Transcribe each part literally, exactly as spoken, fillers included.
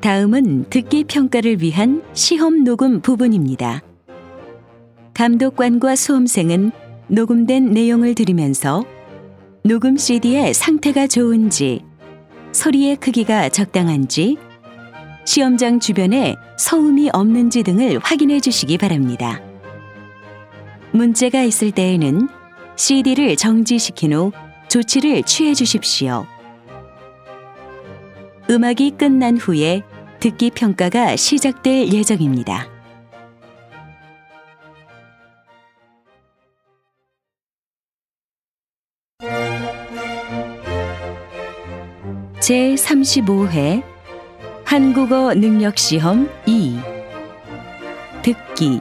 다음은 듣기 평가를 위한 시험 녹음 부분입니다. 감독관과 수험생은 녹음된 내용을 들으면서 녹음 씨디의 상태가 좋은지, 소리의 크기가 적당한지, 시험장 주변에 소음이 없는지 등을 확인해 주시기 바랍니다. 문제가 있을 때에는 씨디를 정지시킨 후 조치를 취해 주십시오. 음악이 끝난 후에 듣기 평가가 시작될 예정입니다. 제삼십오 회 한국어 능력시험 이 듣기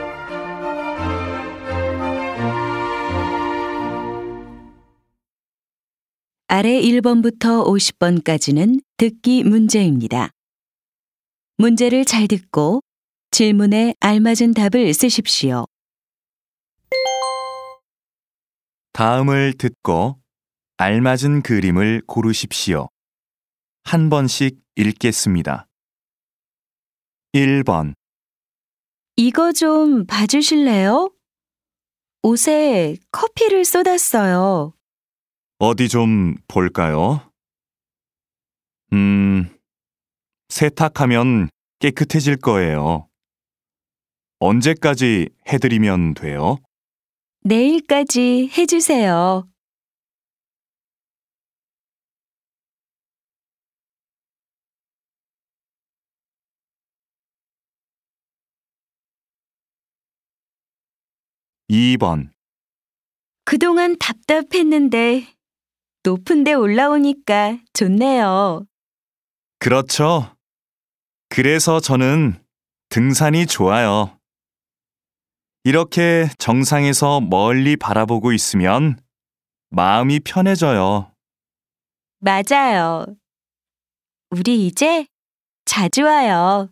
아래 일 번부터 오십 번까지는 듣기 문제입니다. 문제를 잘 듣고 질문에 알맞은 답을 쓰십시오. 다음을 듣고 알맞은 그림을 고르십시오. 한 번씩 읽겠습니다. 일 번. 이거 좀 봐주실래요? 옷에 커피를 쏟았어요. 어디 좀 볼까요? 음, 세탁하면 깨끗해질 거예요. 언제까지 해드리면 돼요? 내일까지 해주세요. 이 번. 그동안 답답했는데 높은 데 올라오니까 좋네요. 그렇죠. 그래서 저는 등산이 좋아요. 이렇게 정상에서 멀리 바라보고 있으면 마음이 편해져요. 맞아요. 우리 이제 자주 와요.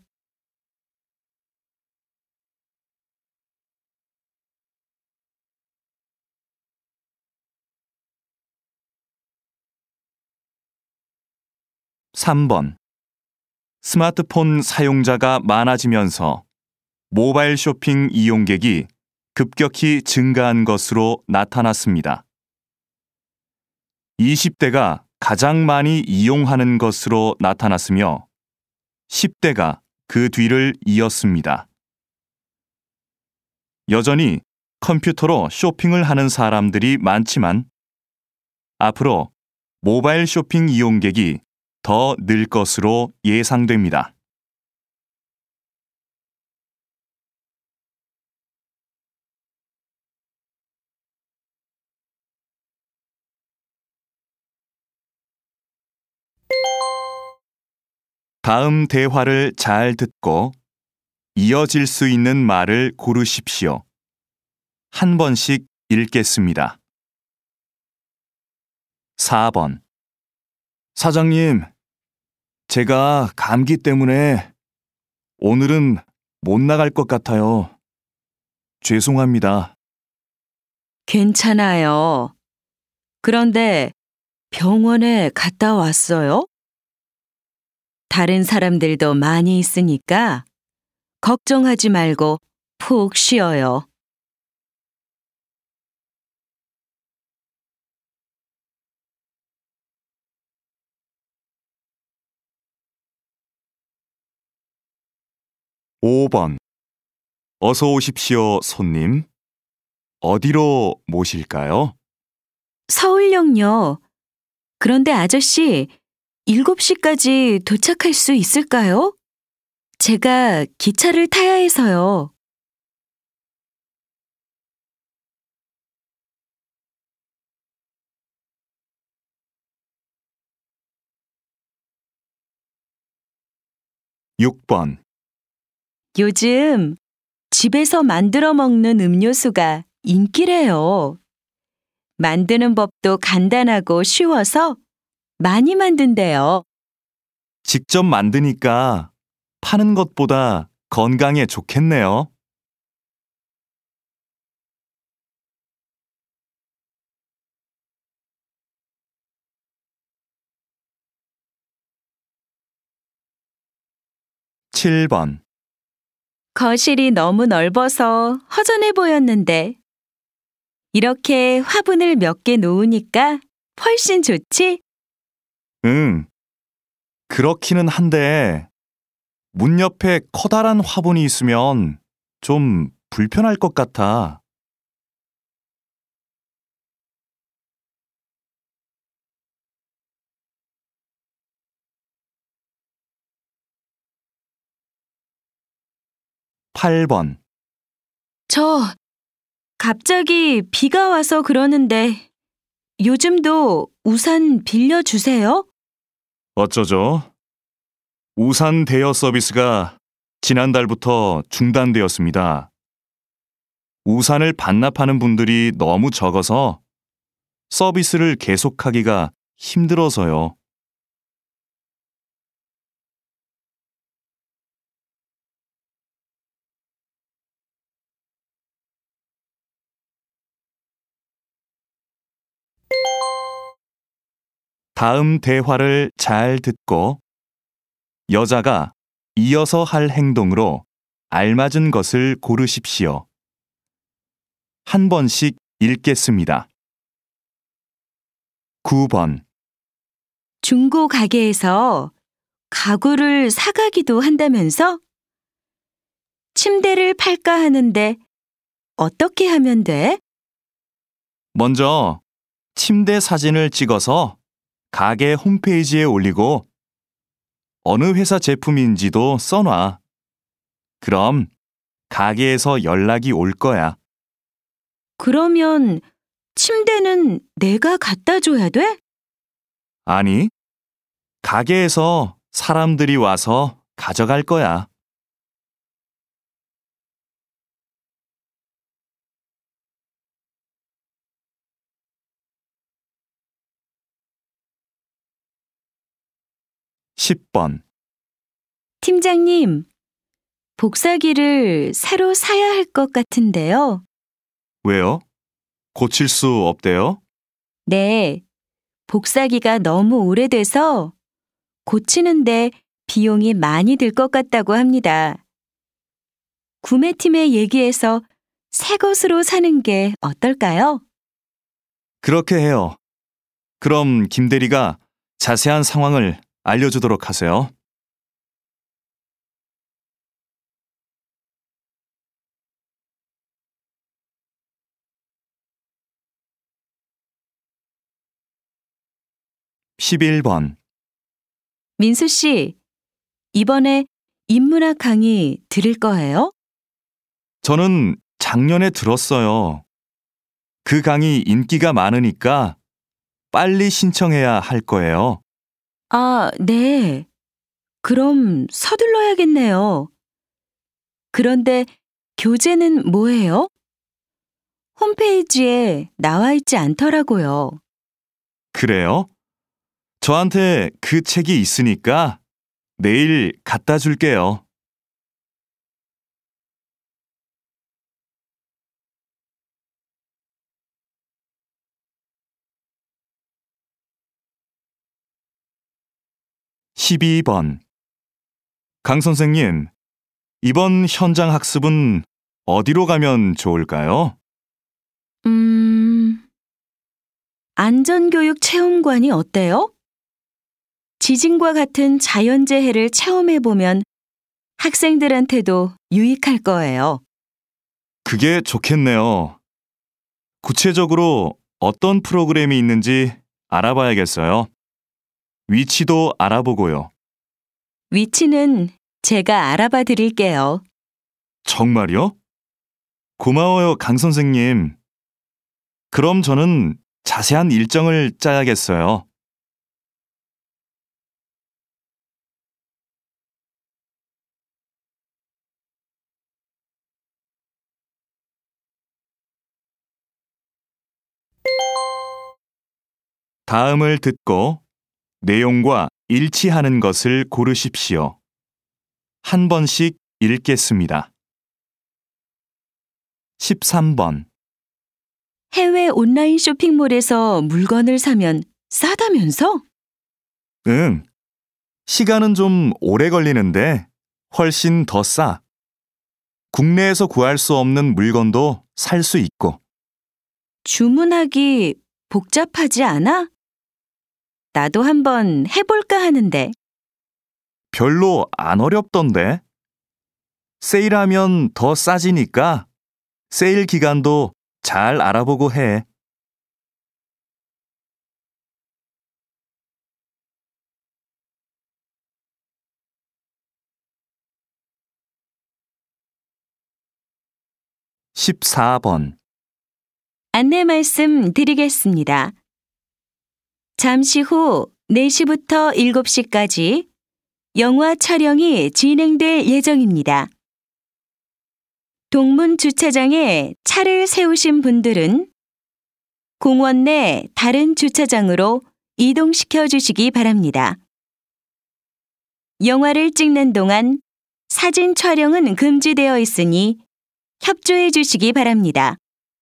삼 번. 스마트폰 사용자가 많아지면서 모바일 쇼핑 이용객이 급격히 증가한 것으로 나타났습니다. 이십 대가 가장 많이 이용하는 것으로 나타났으며 십 대가 그 뒤를 이었습니다. 여전히 컴퓨터로 쇼핑을 하는 사람들이 많지만 앞으로 모바일 쇼핑 이용객이 더 늘 것으로 예상됩니다. 다음 대화를 잘 듣고 이어질 수 있는 말을 고르십시오. 한 번씩 읽겠습니다. 사 번. 사장님, 제가 감기 때문에 오늘은 못 나갈 것 같아요. 죄송합니다. 괜찮아요. 그런데 병원에 갔다 왔어요? 다른 사람들도 많이 있으니까 걱정하지 말고 푹 쉬어요. 오 번. 어서 오십시오, 손님. 어디로 모실까요? 서울역요. 그런데 아저씨, 일곱 시까지 도착할 수 있을까요? 제가 기차를 타야 해서요. 육 번. 요즘 집에서 만들어 먹는 음료수가 인기래요. 만드는 법도 간단하고 쉬워서 많이 만든대요. 직접 만드니까 파는 것보다 건강에 좋겠네요. 칠 번. 거실이 너무 넓어서 허전해 보였는데 이렇게 화분을 몇 개 놓으니까 훨씬 좋지? 응. 그렇기는 한데 문 옆에 커다란 화분이 있으면 좀 불편할 것 같아. 팔 번. 저 갑자기 비가 와서 그러는데 요즘도 우산 빌려주세요? 어쩌죠? 우산 대여 서비스가 지난달부터 중단되었습니다. 우산을 반납하는 분들이 너무 적어서 서비스를 계속하기가 힘들어서요. 다음 대화를 잘 듣고 여자가 이어서 할 행동으로 알맞은 것을 고르십시오. 한 번씩 읽겠습니다. 구 번. 중고 가게에서 가구를 사가기도 한다면서? 침대를 팔까 하는데 어떻게 하면 돼? 먼저 침대 사진을 찍어서 가게 홈페이지에 올리고 어느 회사 제품인지도 써놔. 그럼 가게에서 연락이 올 거야. 그러면 침대는 내가 갖다 줘야 돼? 아니, 가게에서 사람들이 와서 가져갈 거야. 십 번. 팀장님, 복사기를 새로 사야 할 것 같은데요. 왜요? 고칠 수 없대요? 네, 복사기가 너무 오래돼서 고치는데 비용이 많이 들 것 같다고 합니다. 구매팀에 얘기해서 새 것으로 사는 게 어떨까요? 그렇게 해요. 그럼 김 대리가 자세한 상황을 알려주도록 하세요. 십일 번. 민수 씨, 이번에 인문학 강의 들을 거예요? 저는 작년에 들었어요. 그 강의 인기가 많으니까 빨리 신청해야 할 거예요. 아, 네. 그럼 서둘러야겠네요. 그런데 교재는 뭐예요? 홈페이지에 나와 있지 않더라고요. 그래요? 저한테 그 책이 있으니까 내일 갖다 줄게요. 십이 번. 강 선생님, 이번 현장 학습은 어디로 가면 좋을까요? 음, 안전교육 체험관이 어때요? 지진과 같은 자연재해를 체험해보면 학생들한테도 유익할 거예요. 그게 좋겠네요. 구체적으로 어떤 프로그램이 있는지 알아봐야겠어요. 위치도 알아보고요. 위치는 제가 알아봐 드릴게요. 정말요? 고마워요, 강 선생님. 그럼 저는 자세한 일정을 짜야겠어요. 다음을 듣고 내용과 일치하는 것을 고르십시오. 한 번씩 읽겠습니다. 십삼 번. 해외 온라인 쇼핑몰에서 물건을 사면 싸다면서? 응. 시간은 좀 오래 걸리는데 훨씬 더 싸. 국내에서 구할 수 없는 물건도 살 수 있고. 주문하기 복잡하지 않아? 나도 한번 해볼까 하는데. 별로 안 어렵던데. 세일하면 더 싸지니까 세일 기간도 잘 알아보고 해. 십사 번. 안내 말씀 드리겠습니다. 잠시 후 네 시부터 일곱 시까지 영화 촬영이 진행될 예정입니다. 동문 주차장에 차를 세우신 분들은 공원 내 다른 주차장으로 이동시켜 주시기 바랍니다. 영화를 찍는 동안 사진 촬영은 금지되어 있으니 협조해 주시기 바랍니다.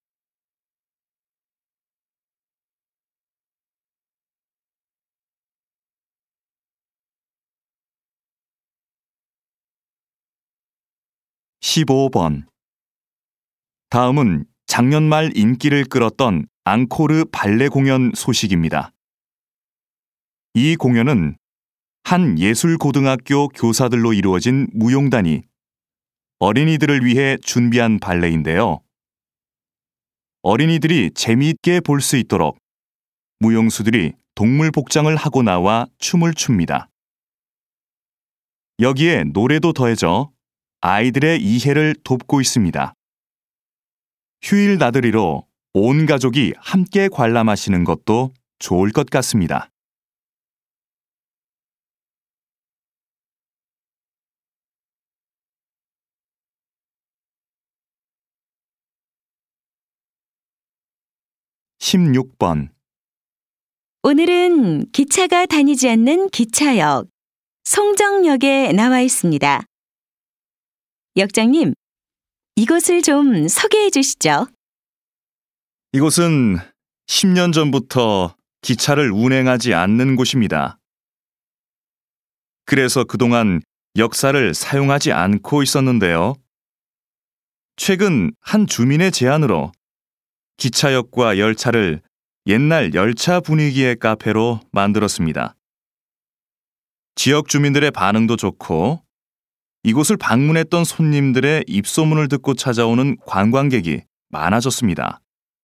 십오 번. 다음은 작년 말 인기를 끌었던 앙코르 발레 공연 소식입니다. 이 공연은 한 예술고등학교 교사들로 이루어진 무용단이 어린이들을 위해 준비한 발레인데요. 어린이들이 재미있게 볼 수 있도록 무용수들이 동물 복장을 하고 나와 춤을 춥니다. 여기에 노래도 더해져 아이들의 이해를 돕고 있습니다. 휴일 나들이로 온 가족이 함께 관람하시는 것도 좋을 것 같습니다. 십육 번. 오늘은 기차가 다니지 않는 기차역, 송정역에 나와 있습니다. 역장님, 이곳을 좀 소개해 주시죠. 이곳은 십 년 전부터 기차를 운행하지 않는 곳입니다. 그래서 그동안 역사를 사용하지 않고 있었는데요. 최근 한 주민의 제안으로 기차역과 열차를 옛날 열차 분위기의 카페로 만들었습니다. 지역 주민들의 반응도 좋고 이곳을 방문했던 손님들의 입소문을 듣고 찾아오는 관광객이 많아졌습니다.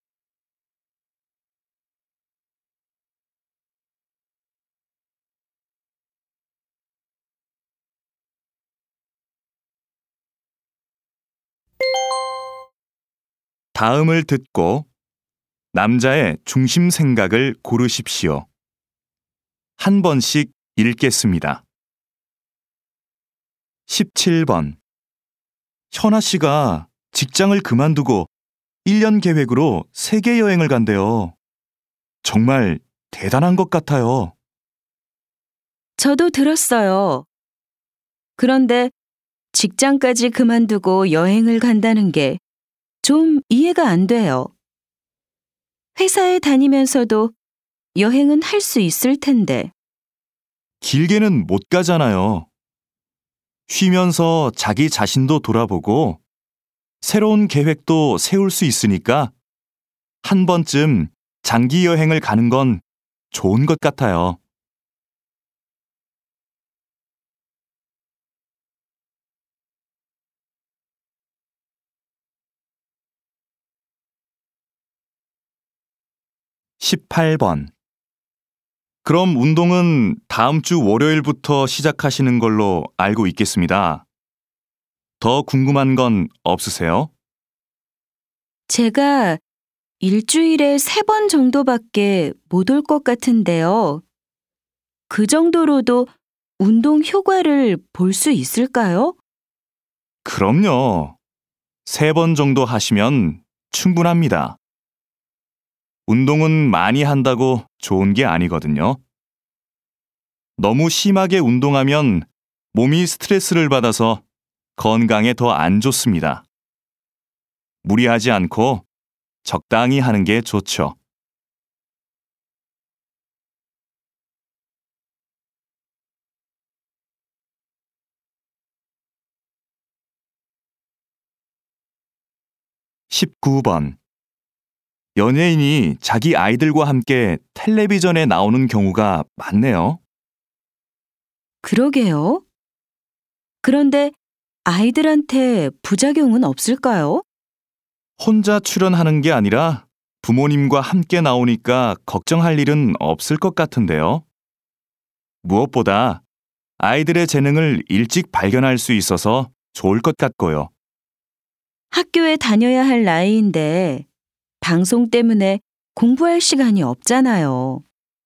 다음을 듣고 남자의 중심 생각을 고르십시오. 한 번씩 읽겠습니다. 십칠 번. 현아 씨가 직장을 그만두고 일 년 계획으로 세계 여행을 간대요. 정말 대단한 것 같아요. 저도 들었어요. 그런데 직장까지 그만두고 여행을 간다는 게 좀 이해가 안 돼요. 회사에 다니면서도 여행은 할 수 있을 텐데. 길게는 못 가잖아요. 쉬면서 자기 자신도 돌아보고 새로운 계획도 세울 수 있으니까 한 번쯤 장기 여행을 가는 건 좋은 것 같아요. 십팔 번. 그럼 운동은 다음 주 월요일부터 시작하시는 걸로 알고 있겠습니다. 더 궁금한 건 없으세요? 제가 일주일에 세 번 정도밖에 못 올 것 같은데요. 그 정도로도 운동 효과를 볼 수 있을까요? 그럼요. 세 번 정도 하시면 충분합니다. 운동은 많이 한다고 좋은 게 아니거든요. 너무 심하게 운동하면 몸이 스트레스를 받아서 건강에 더 안 좋습니다. 무리하지 않고 적당히 하는 게 좋죠. 십구 번. 연예인이 자기 아이들과 함께 텔레비전에 나오는 경우가 많네요. 그러게요. 그런데 아이들한테 부작용은 없을까요? 혼자 출연하는 게 아니라 부모님과 함께 나오니까 걱정할 일은 없을 것 같은데요. 무엇보다 아이들의 재능을 일찍 발견할 수 있어서 좋을 것 같고요. 학교에 다녀야 할 나이인데 방송 때문에 공부할 시간이 없잖아요.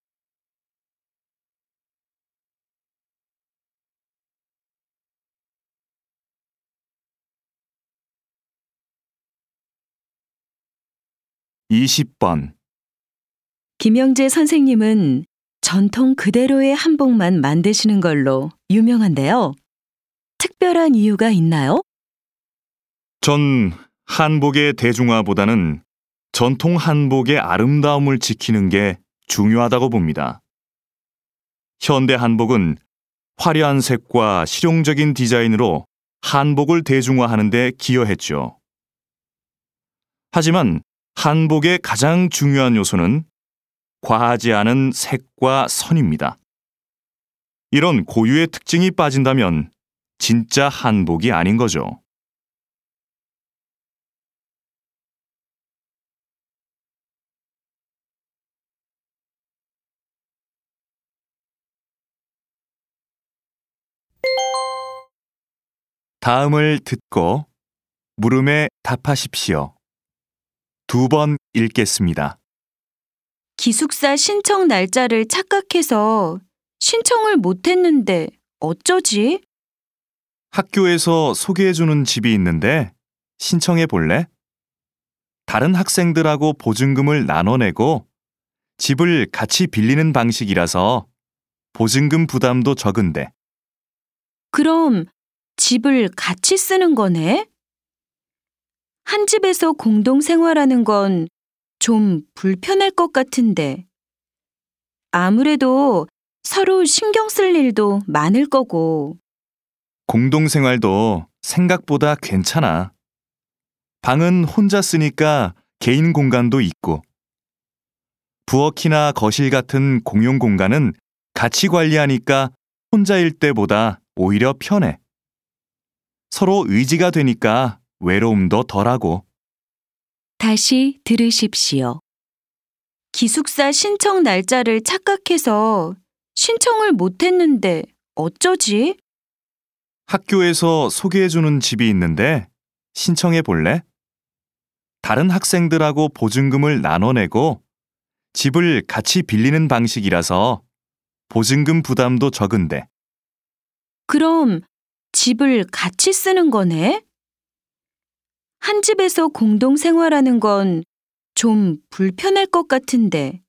이십 번. 김영재 선생님은 전통 그대로의 한복만 만드시는 걸로 유명한데요. 특별한 이유가 있나요? 전 한복의 대중화보다는 전통 한복의 아름다움을 지키는 게 중요하다고 봅니다. 현대 한복은 화려한 색과 실용적인 디자인으로 한복을 대중화하는 데 기여했죠. 하지만 한복의 가장 중요한 요소는 과하지 않은 색과 선입니다. 이런 고유의 특징이 빠진다면 진짜 한복이 아닌 거죠. 다음을 듣고 물음에 답하십시오. 두 번 읽겠습니다. 기숙사 신청 날짜를 착각해서 신청을 못했는데 어쩌지? 학교에서 소개해주는 집이 있는데 신청해 볼래? 다른 학생들하고 보증금을 나눠내고 집을 같이 빌리는 방식이라서 보증금 부담도 적은데. 그럼 집을 같이 쓰는 거네? 한 집에서 공동 생활하는 건 좀 불편할 것 같은데. 아무래도 서로 신경 쓸 일도 많을 거고. 공동생활도 생각보다 괜찮아. 방은 혼자 쓰니까 개인 공간도 있고. 부엌이나 거실 같은 공용 공간은 같이 관리하니까 혼자일 때보다 오히려 편해. 서로 의지가 되니까 외로움도 덜하고. 다시 들으십시오. 기숙사 신청 날짜를 착각해서 신청을 못했는데 어쩌지? 학교에서 소개해주는 집이 있는데 신청해 볼래? 다른 학생들하고 보증금을 나눠내고 집을 같이 빌리는 방식이라서 보증금 부담도 적은데. 그럼 집을 같이 쓰는 거네? 한 집에서 공동 생활하는 건 좀 불편할 것 같은데.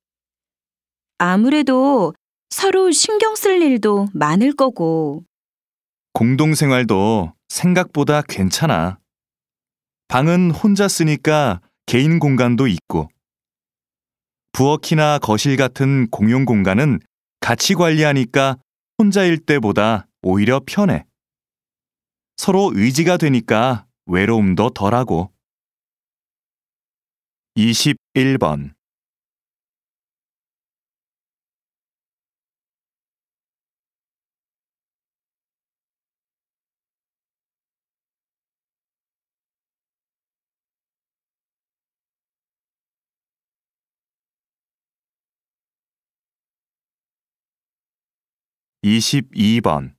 아무래도 서로 신경 쓸 일도 많을 거고. 공동생활도 생각보다 괜찮아. 방은 혼자 쓰니까 개인 공간도 있고. 부엌이나 거실 같은 공용 공간은 같이 관리하니까 혼자일 때보다 오히려 편해. 서로 의지가 되니까 외로움도 덜하고. 이십일 번. 이십이 번.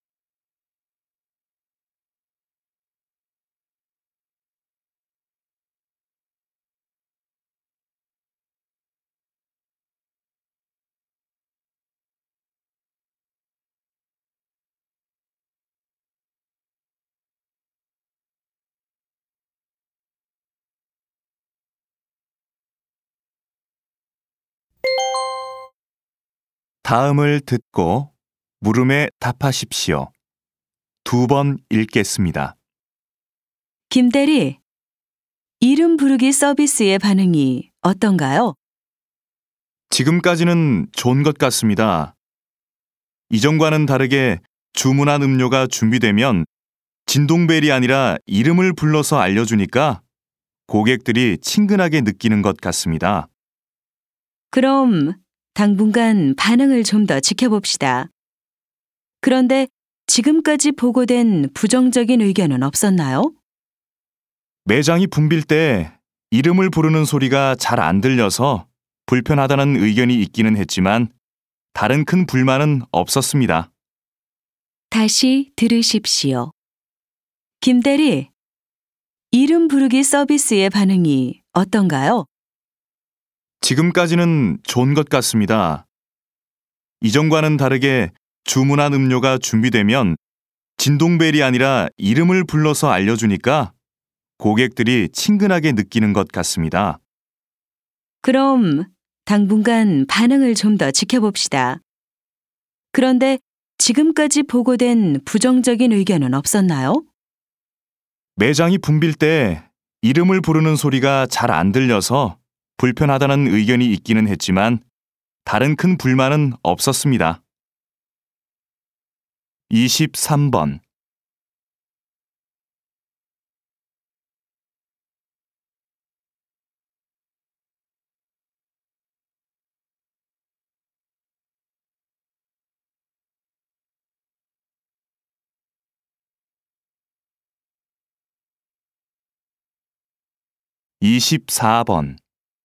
다음을 듣고 물음에 답하십시오. 두 번 읽겠습니다. 김대리, 이름 부르기 서비스의 반응이 어떤가요? 지금까지는 좋은 것 같습니다. 이전과는 다르게 주문한 음료가 준비되면 진동벨이 아니라 이름을 불러서 알려주니까 고객들이 친근하게 느끼는 것 같습니다. 그럼 당분간 반응을 좀 더 지켜봅시다. 그런데 지금까지 보고된 부정적인 의견은 없었나요? 매장이 붐빌 때 이름을 부르는 소리가 잘 안 들려서 불편하다는 의견이 있기는 했지만 다른 큰 불만은 없었습니다. 다시 들으십시오. 김대리, 이름 부르기 서비스의 반응이 어떤가요? 지금까지는 좋은 것 같습니다. 이전과는 다르게 주문한 음료가 준비되면 진동벨이 아니라 이름을 불러서 알려주니까 고객들이 친근하게 느끼는 것 같습니다. 그럼 당분간 반응을 좀 더 지켜봅시다. 그런데 지금까지 보고된 부정적인 의견은 없었나요? 매장이 붐빌 때 이름을 부르는 소리가 잘 안 들려서 불편하다는 의견이 있기는 했지만 다른 큰 불만은 없었습니다. 이십삼 번 이십사 번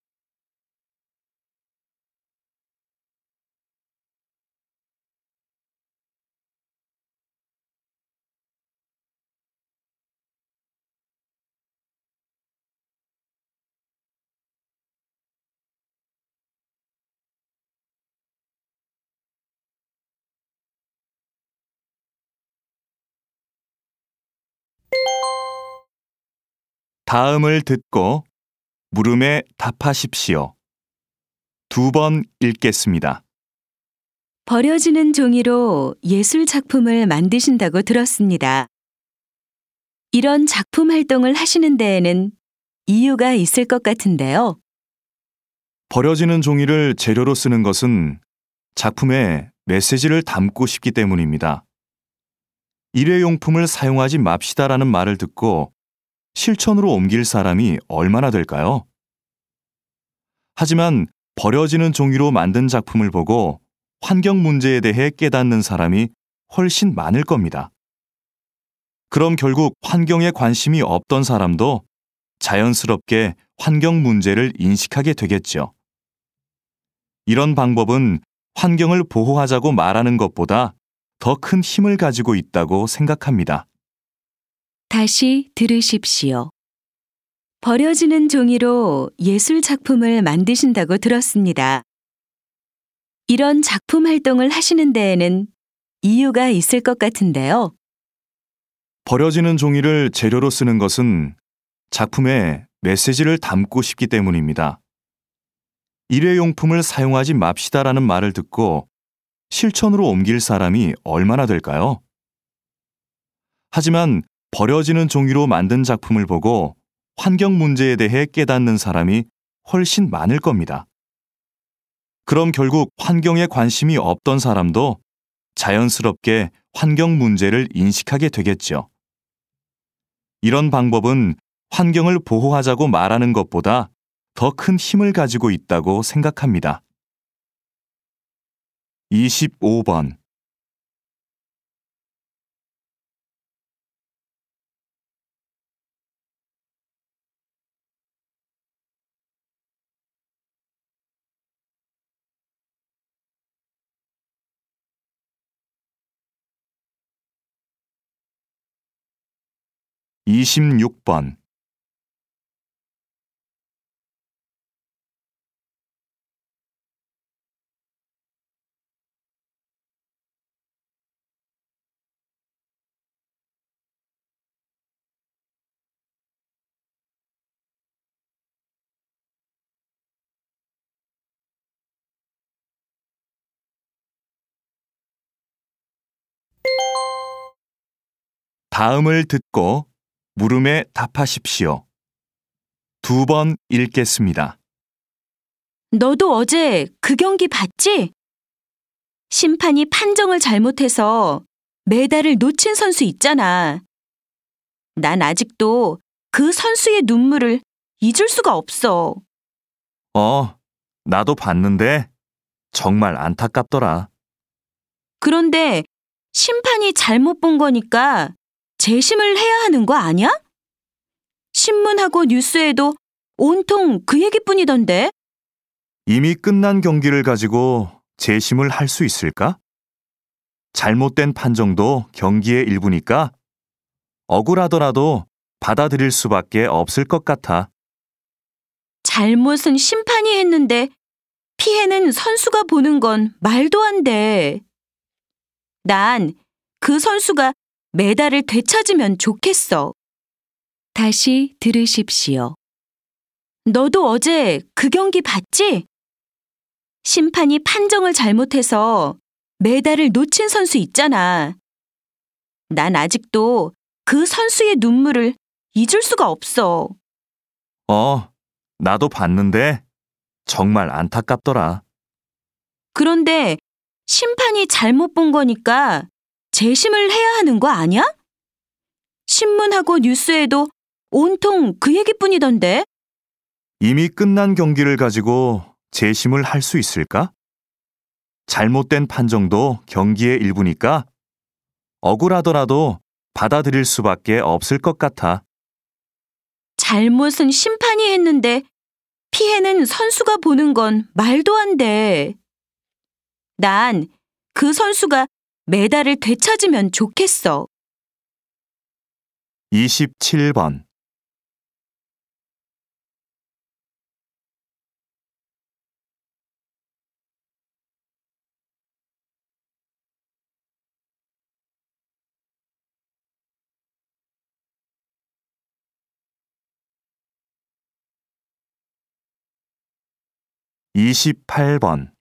다음을 듣고 물음에 답하십시오. 두 번 읽겠습니다. 버려지는 종이로 예술 작품을 만드신다고 들었습니다. 이런 작품 활동을 하시는 데에는 이유가 있을 것 같은데요. 버려지는 종이를 재료로 쓰는 것은 작품에 메시지를 담고 싶기 때문입니다. 일회용품을 사용하지 맙시다라는 말을 듣고 실천으로 옮길 사람이 얼마나 될까요? 하지만 버려지는 종이로 만든 작품을 보고 환경 문제에 대해 깨닫는 사람이 훨씬 많을 겁니다. 그럼 결국 환경에 관심이 없던 사람도 자연스럽게 환경 문제를 인식하게 되겠죠. 이런 방법은 환경을 보호하자고 말하는 것보다 더 큰 힘을 가지고 있다고 생각합니다. 다시 들으십시오. 버려지는 종이로 예술 작품을 만드신다고 들었습니다. 이런 작품 활동을 하시는 데에는 이유가 있을 것 같은데요. 버려지는 종이를 재료로 쓰는 것은 작품에 메시지를 담고 싶기 때문입니다. 일회용품을 사용하지 맙시다라는 말을 듣고 실천으로 옮길 사람이 얼마나 될까요? 하지만 버려지는 종이로 만든 작품을 보고 환경 문제에 대해 깨닫는 사람이 훨씬 많을 겁니다. 그럼 결국 환경에 관심이 없던 사람도 자연스럽게 환경 문제를 인식하게 되겠죠. 이런 방법은 환경을 보호하자고 말하는 것보다 더 큰 힘을 가지고 있다고 생각합니다. 이십오 번 이십육 번 다음을 듣고 물음에 답하십시오. 두 번 읽겠습니다. 너도 어제 그 경기 봤지? 심판이 판정을 잘못해서 메달을 놓친 선수 있잖아. 난 아직도 그 선수의 눈물을 잊을 수가 없어. 어, 나도 봤는데 정말 안타깝더라. 그런데 심판이 잘못 본 거니까 재심을 해야 하는 거 아니야? 신문하고 뉴스에도 온통 그 얘기뿐이던데. 이미 끝난 경기를 가지고 재심을 할 수 있을까? 잘못된 판정도 경기의 일부니까 억울하더라도 받아들일 수밖에 없을 것 같아. 잘못은 심판이 했는데 피해는 선수가 보는 건 말도 안 돼. 난 그 선수가 메달을 되찾으면 좋겠어. 다시 들으십시오. 너도 어제 그 경기 봤지? 심판이 판정을 잘못해서 메달을 놓친 선수 있잖아. 난 아직도 그 선수의 눈물을 잊을 수가 없어. 어, 나도 봤는데 정말 안타깝더라. 그런데 심판이 잘못 본 거니까 재심을 해야 하는 거 아니야? 신문하고 뉴스에도 온통 그 얘기뿐이던데. 이미 끝난 경기를 가지고 재심을 할 수 있을까? 잘못된 판정도 경기의 일부니까 억울하더라도 받아들일 수밖에 없을 것 같아. 잘못은 심판이 했는데 피해는 선수가 보는 건 말도 안 돼. 난 그 선수가 메달을 되찾으면 좋겠어. 이십칠 번. 이십팔 번.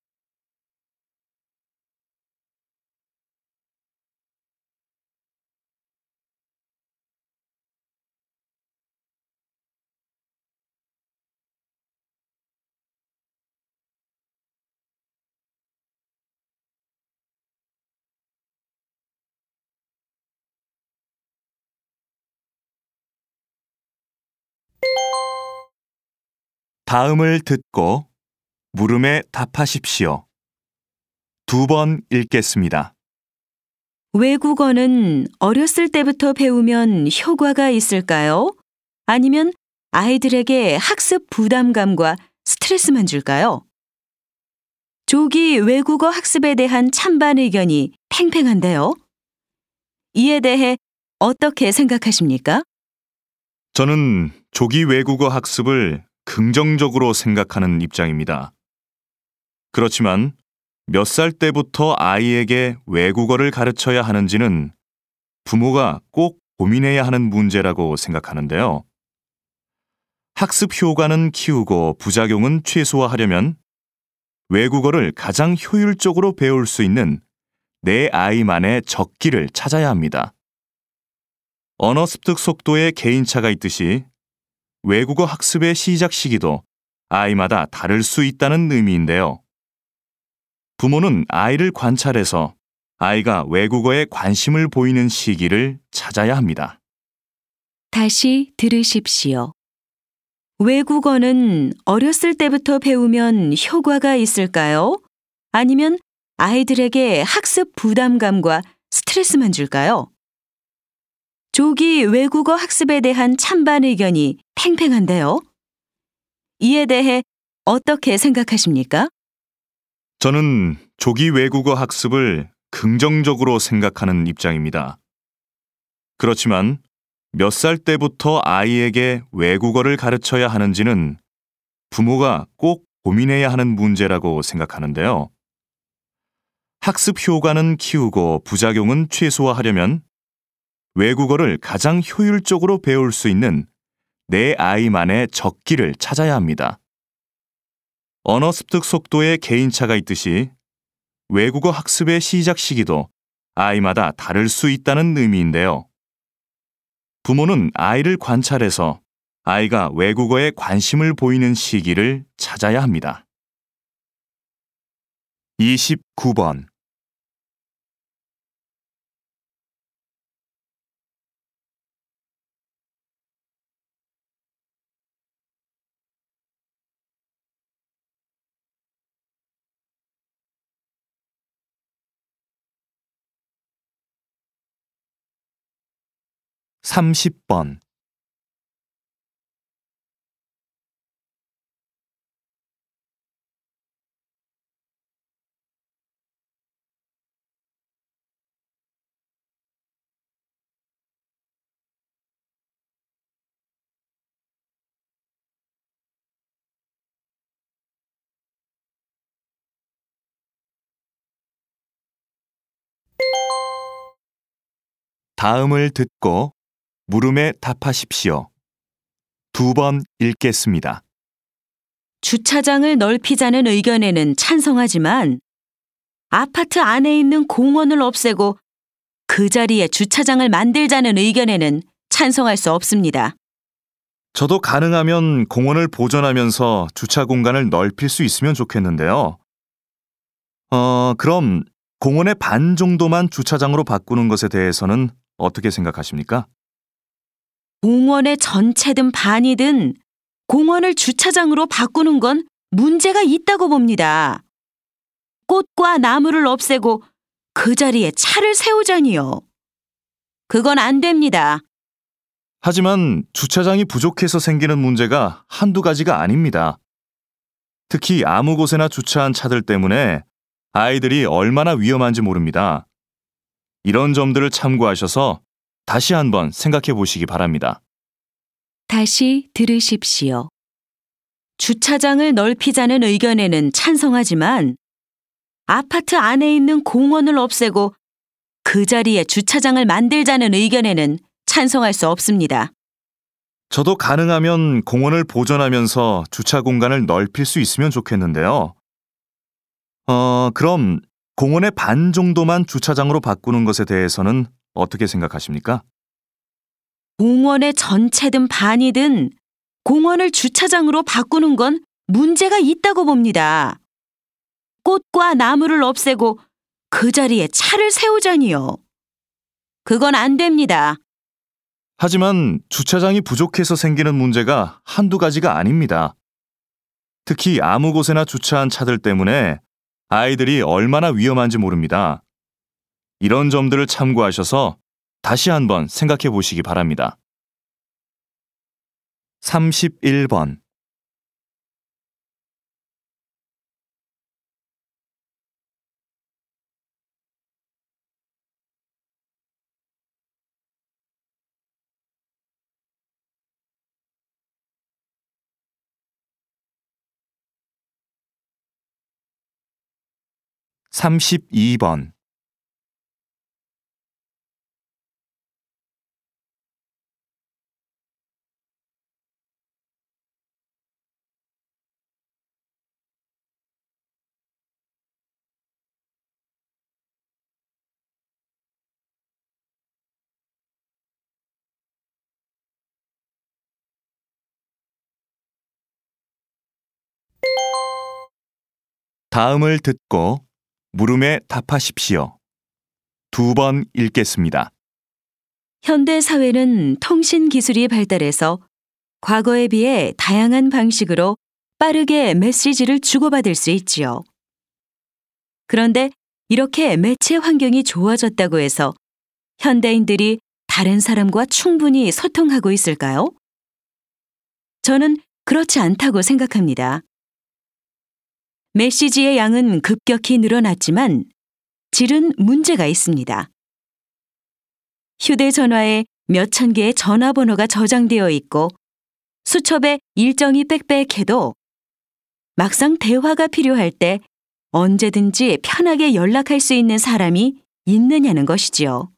다음을 듣고 물음에 답하십시오. 두 번 읽겠습니다. 외국어는 어렸을 때부터 배우면 효과가 있을까요? 아니면 아이들에게 학습 부담감과 스트레스만 줄까요? 조기 외국어 학습에 대한 찬반 의견이 팽팽한데요. 이에 대해 어떻게 생각하십니까? 저는 조기 외국어 학습을 긍정적으로 생각하는 입장입니다. 그렇지만 몇 살 때부터 아이에게 외국어를 가르쳐야 하는지는 부모가 꼭 고민해야 하는 문제라고 생각하는데요. 학습 효과는 키우고 부작용은 최소화하려면 외국어를 가장 효율적으로 배울 수 있는 내 아이만의 적기를 찾아야 합니다. 언어 습득 속도에 개인차가 있듯이 외국어 학습의 시작 시기도 아이마다 다를 수 있다는 의미인데요. 부모는 아이를 관찰해서 아이가 외국어에 관심을 보이는 시기를 찾아야 합니다. 다시 들으십시오. 외국어는 어렸을 때부터 배우면 효과가 있을까요? 아니면 아이들에게 학습 부담감과 스트레스만 줄까요? 조기 외국어 학습에 대한 찬반 의견이 팽팽한데요. 이에 대해 어떻게 생각하십니까? 저는 조기 외국어 학습을 긍정적으로 생각하는 입장입니다. 그렇지만 몇 살 때부터 아이에게 외국어를 가르쳐야 하는지는 부모가 꼭 고민해야 하는 문제라고 생각하는데요. 학습 효과는 키우고 부작용은 최소화하려면 외국어를 가장 효율적으로 배울 수 있는 내 아이만의 적기를 찾아야 합니다. 언어 습득 속도에 개인차가 있듯이 외국어 학습의 시작 시기도 아이마다 다를 수 있다는 의미인데요. 부모는 아이를 관찰해서 아이가 외국어에 관심을 보이는 시기를 찾아야 합니다. 이십구 번. 삼십 번. 다음을 듣고 물음에 답하십시오. 두 번 읽겠습니다. 주차장을 넓히자는 의견에는 찬성하지만 아파트 안에 있는 공원을 없애고 그 자리에 주차장을 만들자는 의견에는 찬성할 수 없습니다. 저도 가능하면 공원을 보존하면서 주차 공간을 넓힐 수 있으면 좋겠는데요. 어, 그럼 공원의 반 정도만 주차장으로 바꾸는 것에 대해서는 어떻게 생각하십니까? 공원의 전체든 반이든 공원을 주차장으로 바꾸는 건 문제가 있다고 봅니다. 꽃과 나무를 없애고 그 자리에 차를 세우자니요. 그건 안 됩니다. 하지만 주차장이 부족해서 생기는 문제가 한두 가지가 아닙니다. 특히 아무 곳에나 주차한 차들 때문에 아이들이 얼마나 위험한지 모릅니다. 이런 점들을 참고하셔서 다시 한번 생각해 보시기 바랍니다. 다시 들으십시오. 주차장을 넓히자는 의견에는 찬성하지만 아파트 안에 있는 공원을 없애고 그 자리에 주차장을 만들자는 의견에는 찬성할 수 없습니다. 저도 가능하면 공원을 보존하면서 주차 공간을 넓힐 수 있으면 좋겠는데요. 어, 그럼 공원의 반 정도만 주차장으로 바꾸는 것에 대해서는 어떻게 생각하십니까? 공원의 전체든 반이든 공원을 주차장으로 바꾸는 건 문제가 있다고 봅니다. 꽃과 나무를 없애고 그 자리에 차를 세우자니요. 그건 안 됩니다. 하지만 주차장이 부족해서 생기는 문제가 한두 가지가 아닙니다. 특히 아무 곳에나 주차한 차들 때문에 아이들이 얼마나 위험한지 모릅니다. 이런 점들을 참고하셔서 다시 한번 생각해 보시기 바랍니다. 삼십일 번. 삼십이 번. 다음을 듣고 물음에 답하십시오. 두 번 읽겠습니다. 현대 사회는 통신 기술이 발달해서 과거에 비해 다양한 방식으로 빠르게 메시지를 주고받을 수 있지요. 그런데 이렇게 매체 환경이 좋아졌다고 해서 현대인들이 다른 사람과 충분히 소통하고 있을까요? 저는 그렇지 않다고 생각합니다. 메시지의 양은 급격히 늘어났지만 질은 문제가 있습니다. 휴대전화에 몇천 개의 전화번호가 저장되어 있고 수첩에 일정이 빽빽해도 막상 대화가 필요할 때 언제든지 편하게 연락할 수 있는 사람이 있느냐는 것이지요.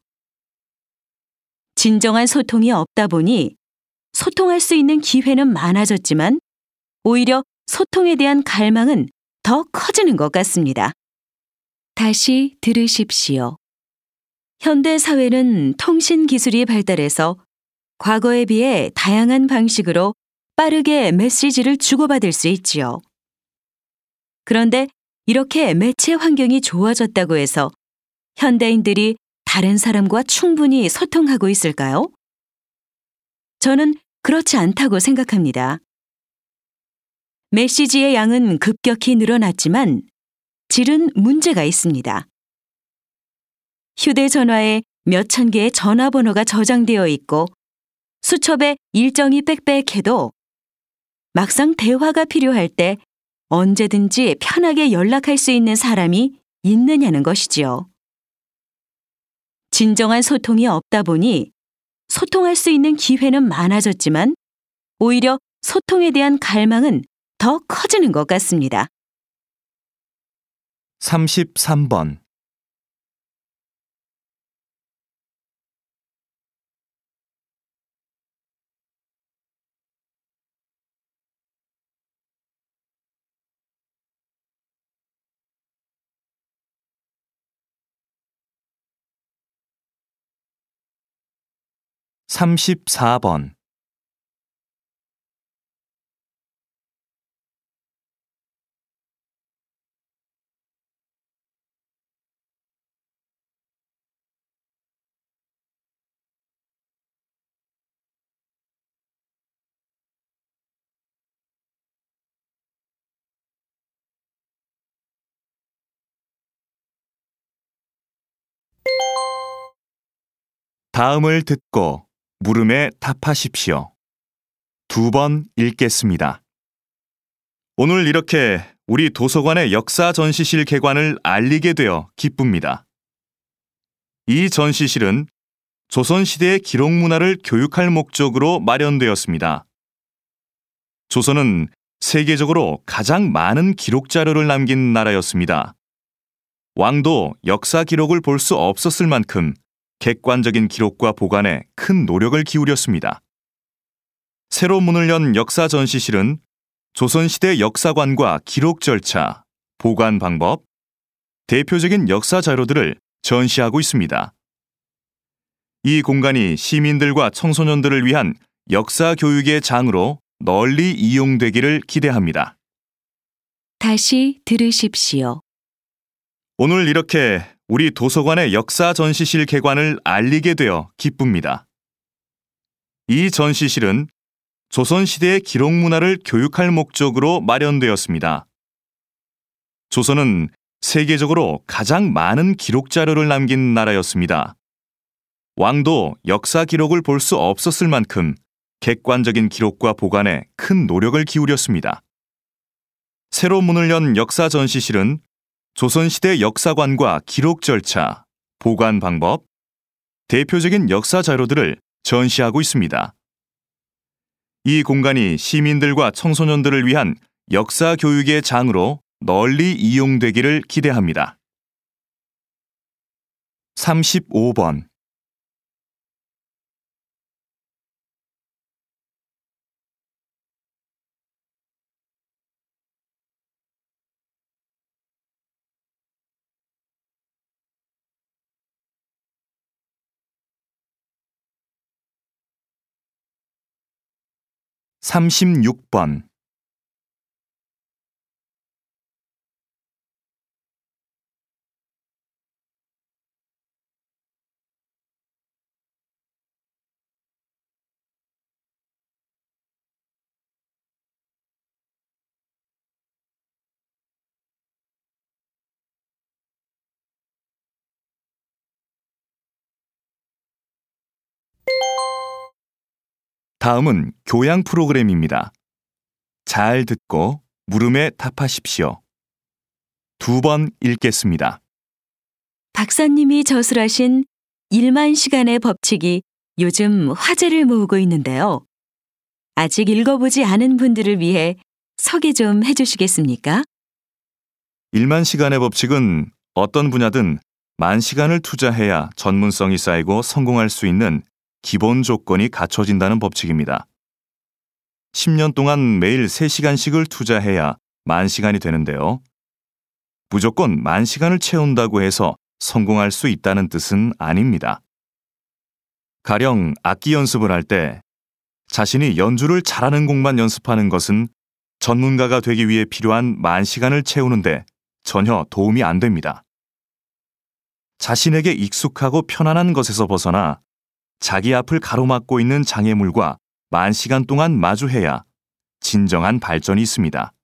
진정한 소통이 없다 보니 소통할 수 있는 기회는 많아졌지만 오히려 소통에 대한 갈망은 더 커지는 것 같습니다. 다시 들으십시오. 현대 사회는 통신 기술이 발달해서 과거에 비해 다양한 방식으로 빠르게 메시지를 주고받을 수 있지요. 그런데 이렇게 매체 환경이 좋아졌다고 해서 현대인들이 다른 사람과 충분히 소통하고 있을까요? 저는 그렇지 않다고 생각합니다. 메시지의 양은 급격히 늘어났지만 질은 문제가 있습니다. 휴대전화에 몇천 개의 전화번호가 저장되어 있고 수첩에 일정이 빽빽해도 막상 대화가 필요할 때 언제든지 편하게 연락할 수 있는 사람이 있느냐는 것이지요. 진정한 소통이 없다 보니 소통할 수 있는 기회는 많아졌지만 오히려 소통에 대한 갈망은 더 커지는 것 같습니다. 삼십삼 번. 삼십사 번. 다음을 듣고 물음에 답하십시오. 두 번 읽겠습니다. 오늘 이렇게 우리 도서관의 역사 전시실 개관을 알리게 되어 기쁩니다. 이 전시실은 조선시대의 기록 문화를 교육할 목적으로 마련되었습니다. 조선은 세계적으로 가장 많은 기록 자료를 남긴 나라였습니다. 왕도 역사 기록을 볼 수 없었을 만큼 객관적인 기록과 보관에 큰 노력을 기울였습니다. 새로 문을 연 역사 전시실은 조선시대 역사관과 기록 절차, 보관 방법, 대표적인 역사 자료들을 전시하고 있습니다. 이 공간이 시민들과 청소년들을 위한 역사 교육의 장으로 널리 이용되기를 기대합니다. 다시 들으십시오. 오늘 이렇게 우리 도서관의 역사 전시실 개관을 알리게 되어 기쁩니다. 이 전시실은 조선시대의 기록 문화를 교육할 목적으로 마련되었습니다. 조선은 세계적으로 가장 많은 기록 자료를 남긴 나라였습니다. 왕도 역사 기록을 볼 수 없었을 만큼 객관적인 기록과 보관에 큰 노력을 기울였습니다. 새로 문을 연 역사 전시실은 조선시대 역사관과 기록 절차, 보관 방법, 대표적인 역사 자료들을 전시하고 있습니다. 이 공간이 시민들과 청소년들을 위한 역사 교육의 장으로 널리 이용되기를 기대합니다. 삼십오 번. 삼십육 번. 다음은 교양 프로그램입니다. 잘 듣고 물음에 답하십시오. 두 번 읽겠습니다. 박사님이 저술하신 일만 시간의 법칙이 요즘 화제를 모으고 있는데요. 아직 읽어보지 않은 분들을 위해 소개 좀 해주시겠습니까? 일만 시간의 법칙은 어떤 분야든 만 시간을 투자해야 전문성이 쌓이고 성공할 수 있는 기본 조건이 갖춰진다는 법칙입니다. 십 년 동안 매일 세 시간씩을 투자해야 만 시간이 되는데요. 무조건 만 시간을 채운다고 해서 성공할 수 있다는 뜻은 아닙니다. 가령 악기 연습을 할 때 자신이 연주를 잘하는 곡만 연습하는 것은 전문가가 되기 위해 필요한 만 시간을 채우는데 전혀 도움이 안 됩니다. 자신에게 익숙하고 편안한 것에서 벗어나 자기 앞을 가로막고 있는 장애물과 만 시간 동안 마주해야 진정한 발전이 있습니다.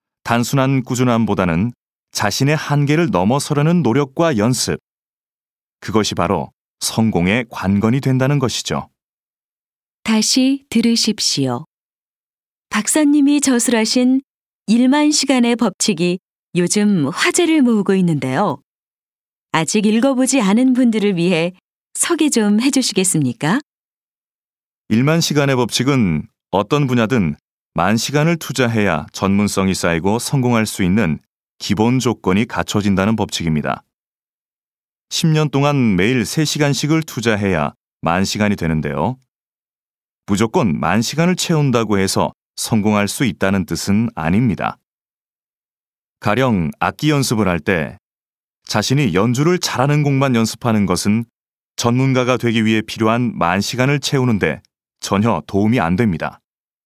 단순한 꾸준함보다는 자신의 한계를 넘어서려는 노력과 연습, 그것이 바로 성공의 관건이 된다는 것이죠. 다시 들으십시오. 박사님이 저술하신 일만 시간의 법칙이 요즘 화제를 모으고 있는데요. 아직 읽어보지 않은 분들을 위해 소개 좀 해주시겠습니까? 일만 시간의 법칙은 어떤 분야든 만 시간을 투자해야 전문성이 쌓이고 성공할 수 있는 기본 조건이 갖춰진다는 법칙입니다. 십 년 동안 매일 세 시간씩을 투자해야 만 시간이 되는데요. 무조건 만 시간을 채운다고 해서 성공할 수 있다는 뜻은 아닙니다. 가령 악기 연습을 할 때 자신이 연주를 잘하는 곡만 연습하는 것은 전문가가 되기 위해 필요한 만 시간을 채우는데 전혀 도움이 안 됩니다.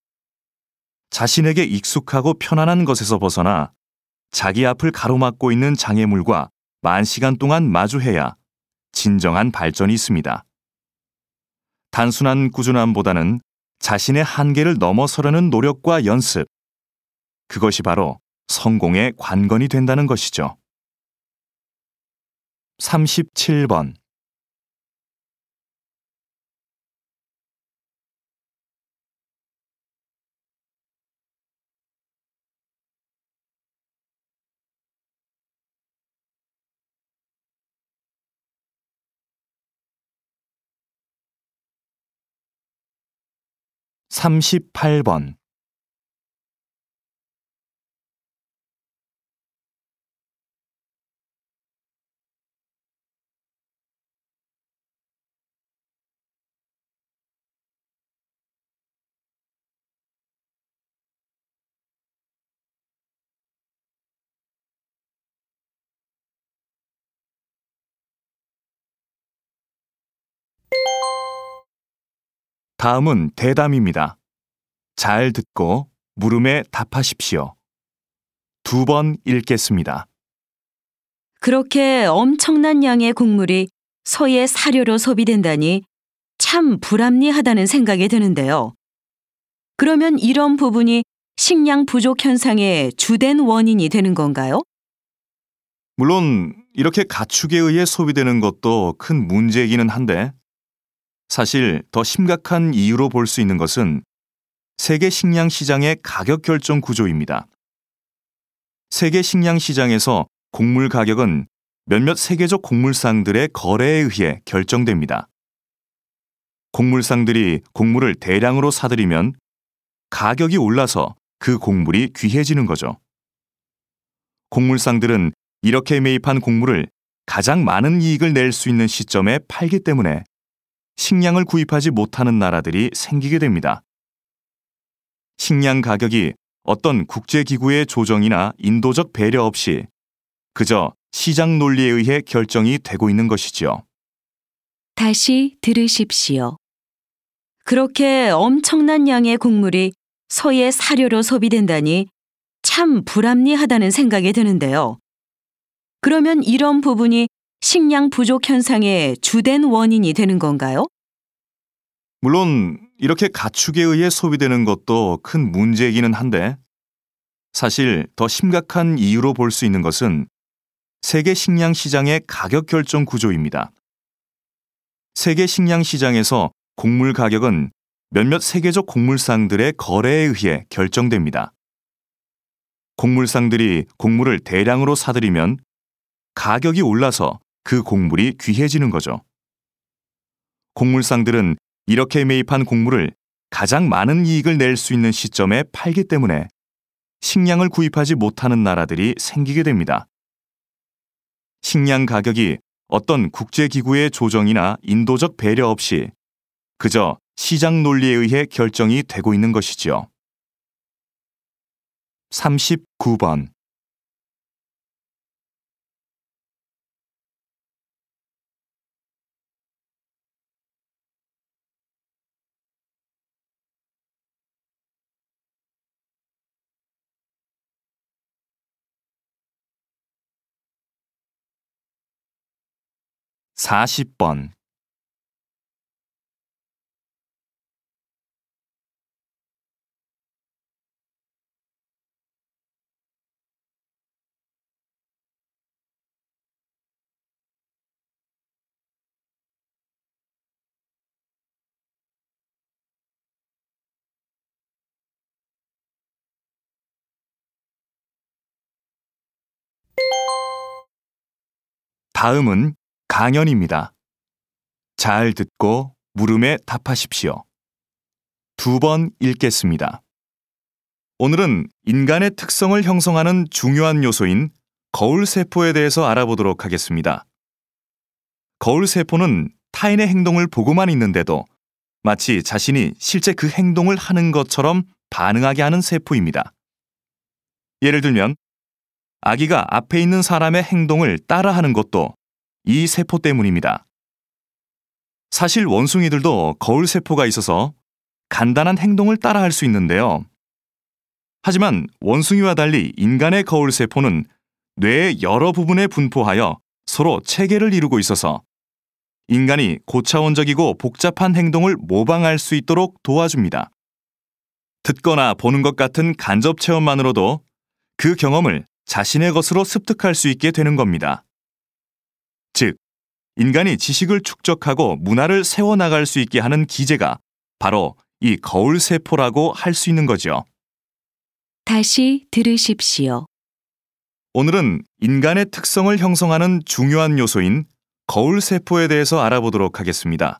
자신에게 익숙하고 편안한 것에서 벗어나 자기 앞을 가로막고 있는 장애물과 만 시간 동안 마주해야 진정한 발전이 있습니다. 단순한 꾸준함보다는 자신의 한계를 넘어서려는 노력과 연습, 그것이 바로 성공의 관건이 된다는 것이죠. 삼십칠 번. 삼십팔 번. 다음은 대담입니다. 잘 듣고 물음에 답하십시오. 두 번 읽겠습니다. 그렇게 엄청난 양의 곡물이 소의 사료로 소비된다니 참 불합리하다는 생각이 드는데요. 그러면 이런 부분이 식량 부족 현상의 주된 원인이 되는 건가요? 물론 이렇게 가축에 의해 소비되는 것도 큰 문제이기는 한데 사실 더 심각한 이유로 볼 수 있는 것은 세계 식량 시장의 가격 결정 구조입니다. 세계 식량 시장에서 곡물 가격은 몇몇 세계적 곡물상들의 거래에 의해 결정됩니다. 곡물상들이 곡물을 대량으로 사들이면 가격이 올라서 그 곡물이 귀해지는 거죠. 곡물상들은 이렇게 매입한 곡물을 가장 많은 이익을 낼 수 있는 시점에 팔기 때문에 식량을 구입하지 못하는 나라들이 생기게 됩니다. 식량 가격이 어떤 국제기구의 조정이나 인도적 배려 없이 그저 시장 논리에 의해 결정이 되고 있는 것이지요. 다시 들으십시오. 그렇게 엄청난 양의 곡물이 소의 사료로 소비된다니 참 불합리하다는 생각이 드는데요. 그러면 이런 부분이 식량 부족 현상의 주된 원인이 되는 건가요? 물론 이렇게 가축에 의해 소비되는 것도 큰 문제이기는 한데 사실 더 심각한 이유로 볼 수 있는 것은 세계 식량 시장의 가격 결정 구조입니다. 세계 식량 시장에서 곡물 가격은 몇몇 세계적 곡물상들의 거래에 의해 결정됩니다. 곡물상들이 곡물을 대량으로 사들이면 가격이 올라서 그 곡물이 귀해지는 거죠. 곡물상들은 이렇게 매입한 곡물을 가장 많은 이익을 낼 수 있는 시점에 팔기 때문에 식량을 구입하지 못하는 나라들이 생기게 됩니다. 식량 가격이 어떤 국제기구의 조정이나 인도적 배려 없이 그저 시장 논리에 의해 결정이 되고 있는 것이지요. 삼십구 번. 사십 번. 다음은 강연입니다. 잘 듣고 물음에 답하십시오. 두 번 읽겠습니다. 오늘은 인간의 특성을 형성하는 중요한 요소인 거울세포에 대해서 알아보도록 하겠습니다. 거울세포는 타인의 행동을 보고만 있는데도 마치 자신이 실제 그 행동을 하는 것처럼 반응하게 하는 세포입니다. 예를 들면 아기가 앞에 있는 사람의 행동을 따라하는 것도 이 세포 때문입니다. 사실 원숭이들도 거울세포가 있어서 간단한 행동을 따라할 수 있는데요. 하지만 원숭이와 달리 인간의 거울세포는 뇌의 여러 부분에 분포하여 서로 체계를 이루고 있어서 인간이 고차원적이고 복잡한 행동을 모방할 수 있도록 도와줍니다. 듣거나 보는 것 같은 간접 체험만으로도 그 경험을 자신의 것으로 습득할 수 있게 되는 겁니다. 즉, 인간이 지식을 축적하고 문화를 세워나갈 수 있게 하는 기제가 바로 이 거울세포라고 할 수 있는 거죠. 다시 들으십시오. 오늘은 인간의 특성을 형성하는 중요한 요소인 거울세포에 대해서 알아보도록 하겠습니다.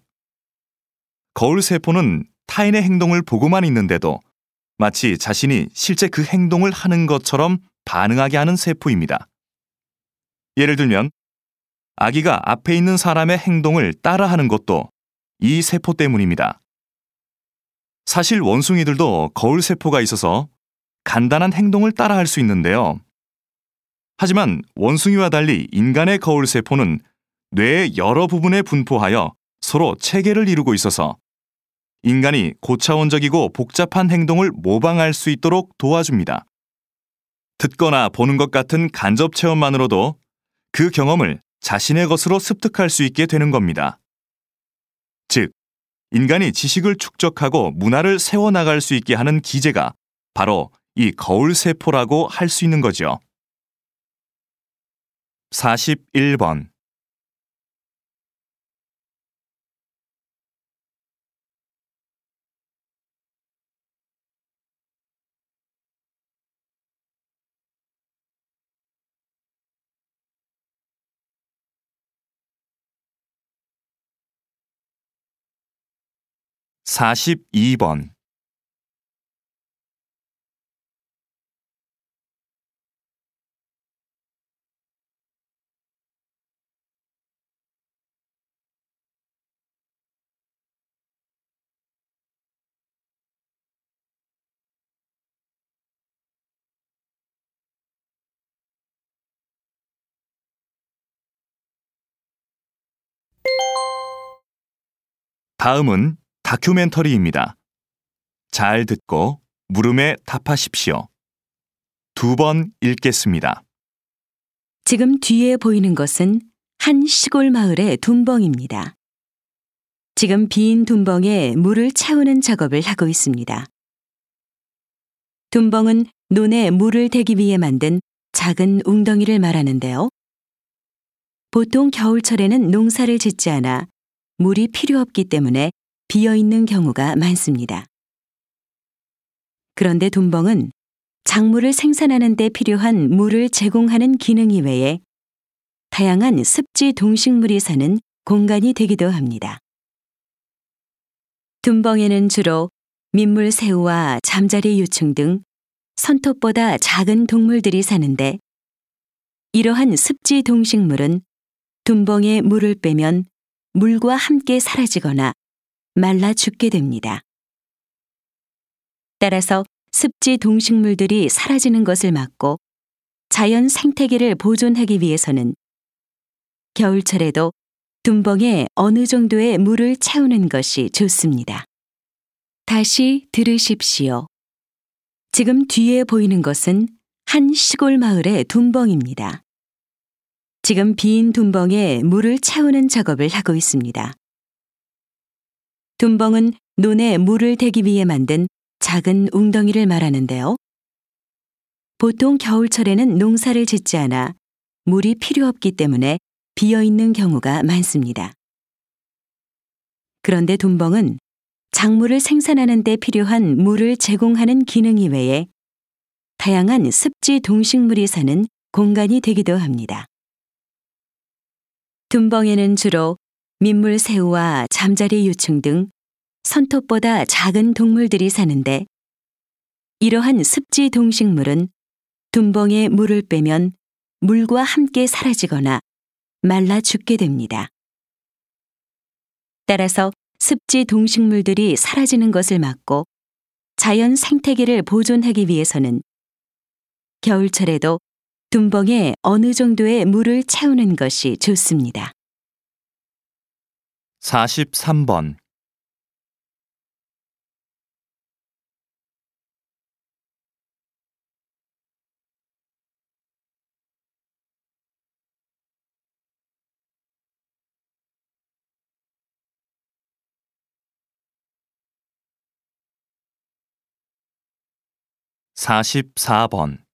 거울세포는 타인의 행동을 보고만 있는데도 마치 자신이 실제 그 행동을 하는 것처럼 반응하게 하는 세포입니다. 예를 들면 아기가 앞에 있는 사람의 행동을 따라하는 것도 이 세포 때문입니다. 사실 원숭이들도 거울세포가 있어서 간단한 행동을 따라할 수 있는데요. 하지만 원숭이와 달리 인간의 거울세포는 뇌의 여러 부분에 분포하여 서로 체계를 이루고 있어서 인간이 고차원적이고 복잡한 행동을 모방할 수 있도록 도와줍니다. 듣거나 보는 것 같은 간접 체험만으로도 그 경험을 자신의 것으로 습득할 수 있게 되는 겁니다. 즉, 인간이 지식을 축적하고 문화를 세워나갈 수 있게 하는 기제가 바로 이 거울세포라고 할 수 있는 거죠. 사십일 번. 사십이 번. 다음은 다큐멘터리입니다. 잘 듣고 물음에 답하십시오. 두 번 읽겠습니다. 지금 뒤에 보이는 것은 한 시골 마을의 둔벙입니다. 지금 빈 둔벙에 물을 채우는 작업을 하고 있습니다. 둔벙은 논에 물을 대기 위해 만든 작은 웅덩이를 말하는데요. 보통 겨울철에는 농사를 짓지 않아 물이 필요 없기 때문에 비어있는 경우가 많습니다. 그런데 둔벙은 작물을 생산하는 데 필요한 물을 제공하는 기능 이외에 다양한 습지 동식물이 사는 공간이 되기도 합니다. 둔벙에는 주로 민물새우와 잠자리 유충 등 손톱보다 작은 동물들이 사는데 이러한 습지 동식물은 둔벙에 물을 빼면 물과 함께 사라지거나 말라 죽게 됩니다. 따라서 습지 동식물들이 사라지는 것을 막고 자연 생태계를 보존하기 위해서는 겨울철에도 둔벙에 어느 정도의 물을 채우는 것이 좋습니다. 다시 들으십시오. 지금 뒤에 보이는 것은 한 시골 마을의 둔벙입니다. 지금 빈 둔벙에 물을 채우는 작업을 하고 있습니다. 둔벙은 논에 물을 대기 위해 만든 작은 웅덩이를 말하는데요. 보통 겨울철에는 농사를 짓지 않아 물이 필요 없기 때문에 비어있는 경우가 많습니다. 그런데 둔벙은 작물을 생산하는 데 필요한 물을 제공하는 기능 이외에 다양한 습지 동식물이 사는 공간이 되기도 합니다. 둔벙에는 주로 민물새우와 잠자리 유충 등 손톱보다 작은 동물들이 사는데, 이러한 습지 동식물은 둔벙에 물을 빼면 물과 함께 사라지거나 말라 죽게 됩니다. 따라서 습지 동식물들이 사라지는 것을 막고 자연 생태계를 보존하기 위해서는 겨울철에도 둔벙에 어느 정도의 물을 채우는 것이 좋습니다. 사십삼 번. 사십사 번.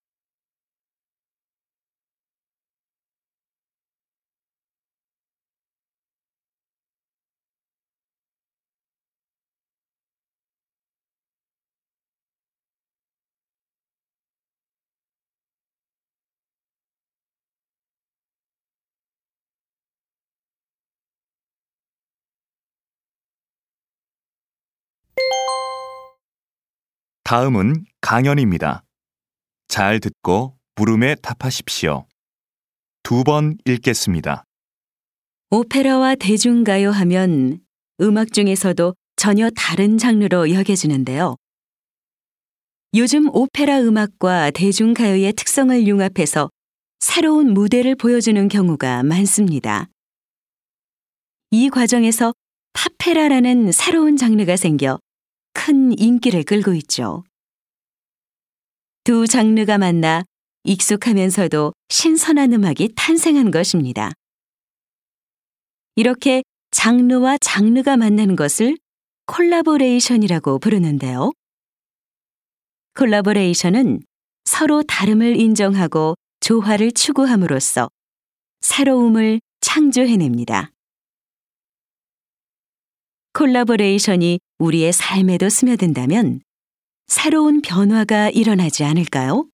다음은 강연입니다. 잘 듣고 물음에 답하십시오. 두 번 읽겠습니다. 오페라와 대중가요 하면 음악 중에서도 전혀 다른 장르로 여겨지는데요. 요즘 오페라 음악과 대중가요의 특성을 융합해서 새로운 무대를 보여주는 경우가 많습니다. 이 과정에서 파페라라는 새로운 장르가 생겨 큰 인기를 끌고 있죠. 두 장르가 만나 익숙하면서도 신선한 음악이 탄생한 것입니다. 이렇게 장르와 장르가 만나는 것을 콜라보레이션이라고 부르는데요. 콜라보레이션은 서로 다름을 인정하고 조화를 추구함으로써 새로움을 창조해냅니다. 콜라보레이션이 우리의 삶에도 스며든다면 새로운 변화가 일어나지 않을까요?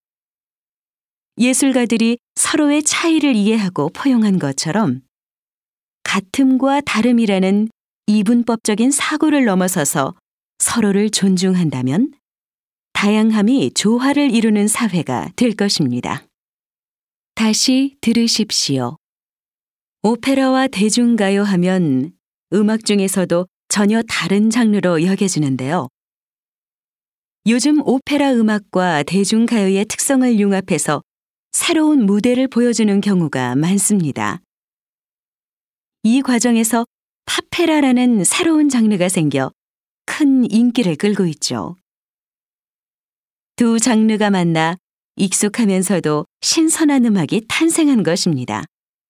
예술가들이 서로의 차이를 이해하고 포용한 것처럼 같음과 다름이라는 이분법적인 사고를 넘어서서 서로를 존중한다면 다양함이 조화를 이루는 사회가 될 것입니다. 다시 들으십시오. 오페라와 대중가요 하면 음악 중에서도 전혀 다른 장르로 여겨지는데요. 요즘 오페라 음악과 대중가요의 특성을 융합해서 새로운 무대를 보여주는 경우가 많습니다. 이 과정에서 파페라라는 새로운 장르가 생겨 큰 인기를 끌고 있죠. 두 장르가 만나 익숙하면서도 신선한 음악이 탄생한 것입니다.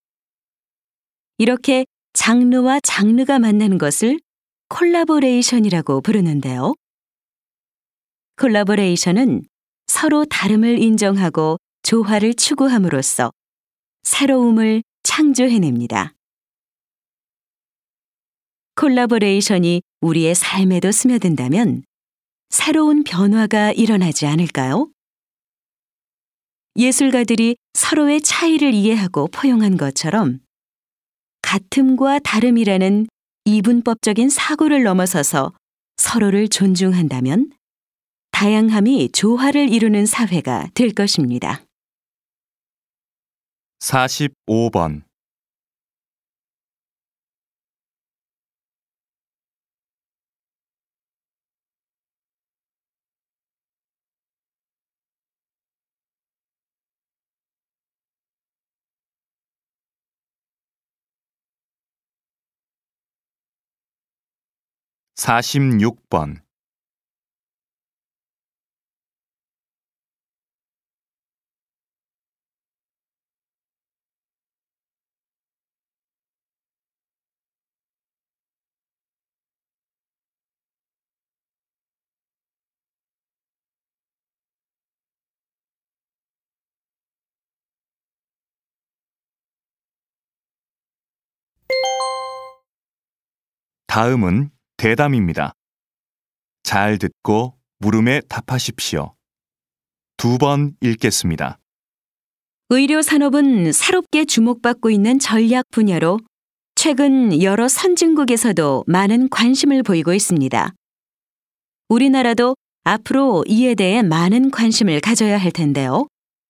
이렇게 장르와 장르가 만나는 것을 콜라보레이션이라고 부르는데요. 콜라보레이션은 서로 다름을 인정하고 조화를 추구함으로써 새로움을 창조해냅니다. 콜라보레이션이 우리의 삶에도 스며든다면 새로운 변화가 일어나지 않을까요? 예술가들이 서로의 차이를 이해하고 포용한 것처럼 같음과 다름이라는 이분법적인 사고를 넘어서서 서로를 존중한다면 다양함이 조화를 이루는 사회가 될 것입니다. 사십오 번. 사십육 번. 다음은 대담입니다. 잘 듣고 물음에 답하십시오. 두 번 읽겠습니다. 의료 산업은 새롭게 주목받고 있는 전략 분야로 최근 여러 선진국에서도 많은 관심을 보이고 있습니다. 우리나라도 앞으로 이에 대해 많은 관심을 가져야 할 텐데요.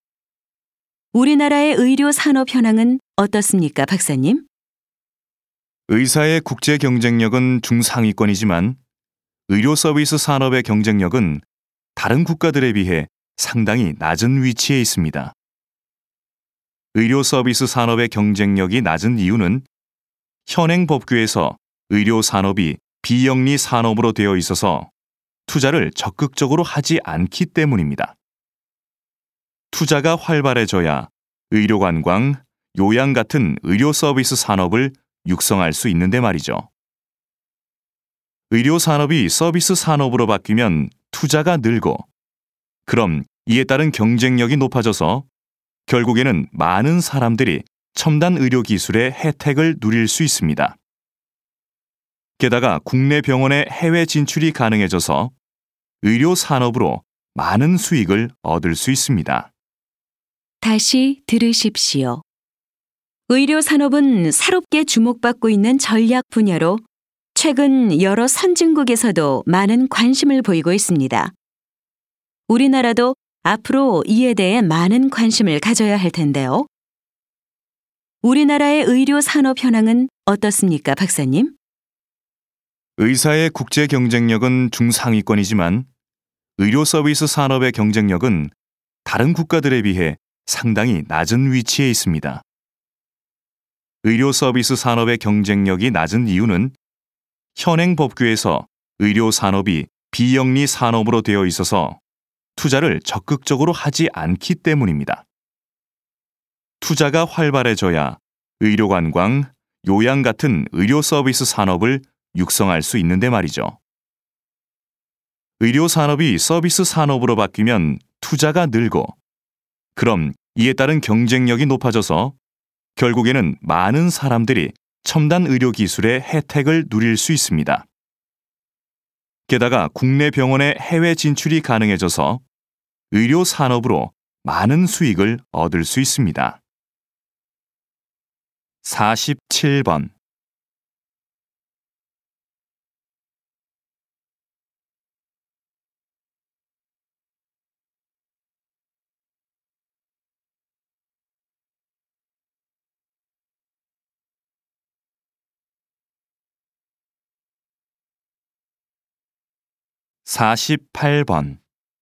우리나라의 의료 산업 현황은 어떻습니까, 박사님? 의사의 국제 경쟁력은 중상위권이지만 의료 서비스 산업의 경쟁력은 다른 국가들에 비해 상당히 낮은 위치에 있습니다. 의료 서비스 산업의 경쟁력이 낮은 이유는 현행 법규에서 의료 산업이 비영리 산업으로 되어 있어서 투자를 적극적으로 하지 않기 때문입니다. 투자가 활발해져야 의료관광, 요양 같은 의료 서비스 산업을 육성할 수 있는데 말이죠. 의료 산업이 서비스 산업으로 바뀌면 투자가 늘고, 그럼 이에 따른 경쟁력이 높아져서 결국에는 많은 사람들이 첨단 의료 기술의 혜택을 누릴 수 있습니다. 게다가 국내 병원의 해외 진출이 가능해져서 의료 산업으로 많은 수익을 얻을 수 있습니다. 다시 들으십시오. 의료 산업은 새롭게 주목받고 있는 전략 분야로 최근 여러 선진국에서도 많은 관심을 보이고 있습니다. 우리나라도 앞으로 이에 대해 많은 관심을 가져야 할 텐데요. 우리나라의 의료 산업 현황은 어떻습니까, 박사님? 의사의 국제 경쟁력은 중상위권이지만 의료 서비스 산업의 경쟁력은 다른 국가들에 비해 상당히 낮은 위치에 있습니다. 의료 서비스 산업의 경쟁력이 낮은 이유는 현행 법규에서 의료 산업이 비영리 산업으로 되어 있어서 투자를 적극적으로 하지 않기 때문입니다. 투자가 활발해져야 의료관광, 요양 같은 의료 서비스 산업을 육성할 수 있는데 말이죠. 의료 산업이 서비스 산업으로 바뀌면 투자가 늘고, 그럼 이에 따른 경쟁력이 높아져서 결국에는 많은 사람들이 첨단 의료 기술의 혜택을 누릴 수 있습니다. 게다가 국내 병원의 해외 진출이 가능해져서 의료 산업으로 많은 수익을 얻을 수 있습니다. 사십칠 번 사십팔 번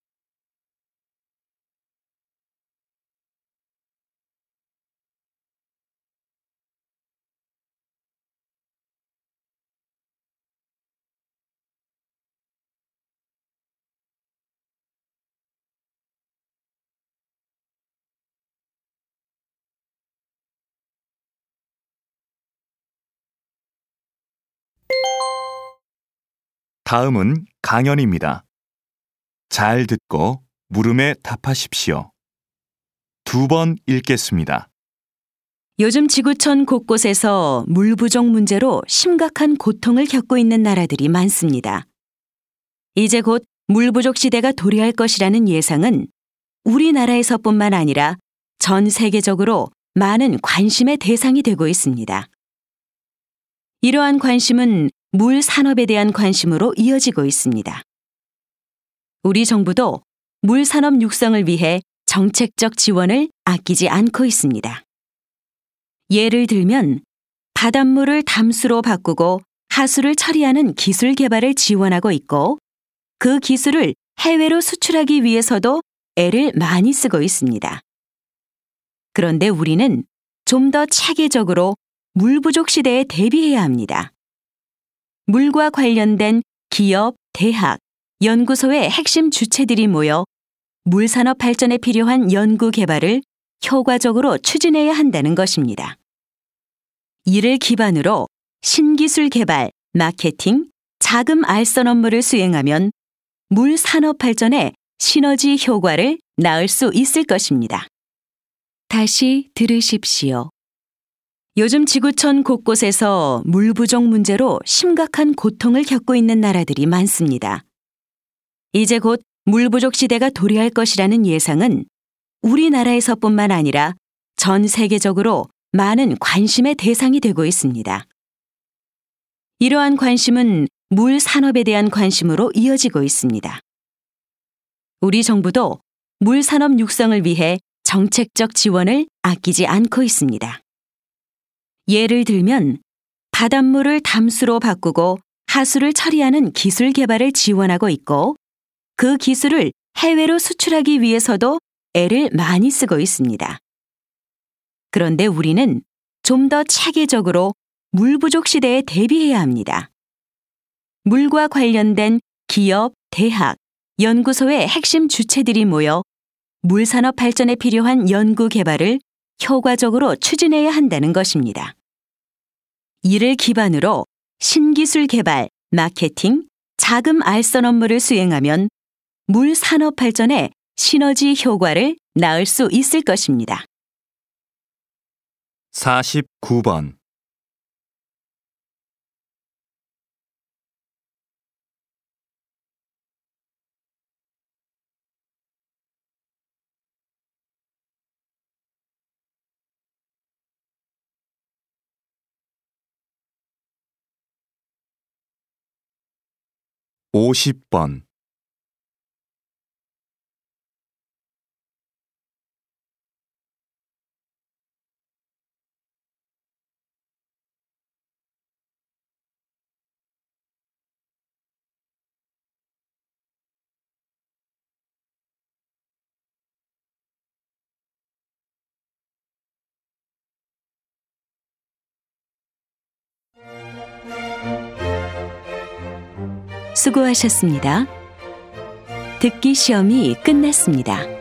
다음은 강연입니다. 잘 듣고 물음에 답하십시오. 두 번 읽겠습니다. 요즘 지구촌 곳곳에서 물 부족 문제로 심각한 고통을 겪고 있는 나라들이 많습니다. 이제 곧 물 부족 시대가 도래할 것이라는 예상은 우리나라에서뿐만 아니라 전 세계적으로 많은 관심의 대상이 되고 있습니다. 이러한 관심은 물 산업에 대한 관심으로 이어지고 있습니다. 우리 정부도 물 산업 육성을 위해 정책적 지원을 아끼지 않고 있습니다. 예를 들면 바닷물을 담수로 바꾸고 하수를 처리하는 기술 개발을 지원하고 있고, 그 기술을 해외로 수출하기 위해서도 애를 많이 쓰고 있습니다. 그런데 우리는 좀 더 체계적으로 물 부족 시대에 대비해야 합니다. 물과 관련된 기업, 대학, 연구소의 핵심 주체들이 모여 물 산업 발전에 필요한 연구 개발을 효과적으로 추진해야 한다는 것입니다. 이를 기반으로 신기술 개발, 마케팅, 자금 알선 업무를 수행하면 물 산업 발전에 시너지 효과를 낳을 수 있을 것입니다. 다시 들으십시오. 요즘 지구촌 곳곳에서 물 부족 문제로 심각한 고통을 겪고 있는 나라들이 많습니다. 이제 곧 물 부족 시대가 도래할 것이라는 예상은 우리나라에서뿐만 아니라 전 세계적으로 많은 관심의 대상이 되고 있습니다. 이러한 관심은 물 산업에 대한 관심으로 이어지고 있습니다. 우리 정부도 물 산업 육성을 위해 정책적 지원을 아끼지 않고 있습니다. 예를 들면 바닷물을 담수로 바꾸고 하수를 처리하는 기술 개발을 지원하고 있고, 그 기술을 해외로 수출하기 위해서도 애를 많이 쓰고 있습니다. 그런데 우리는 좀 더 체계적으로 물 부족 시대에 대비해야 합니다. 물과 관련된 기업, 대학, 연구소의 핵심 주체들이 모여 물 산업 발전에 필요한 연구 개발을 효과적으로 추진해야 한다는 것입니다. 이를 기반으로 신기술 개발, 마케팅, 자금 알선 업무를 수행하면 물 산업 발전에 시너지 효과를 낳을 수 있을 것입니다. 사십구 번. 오십 번. 수고하셨습니다. 듣기 시험이 끝났습니다.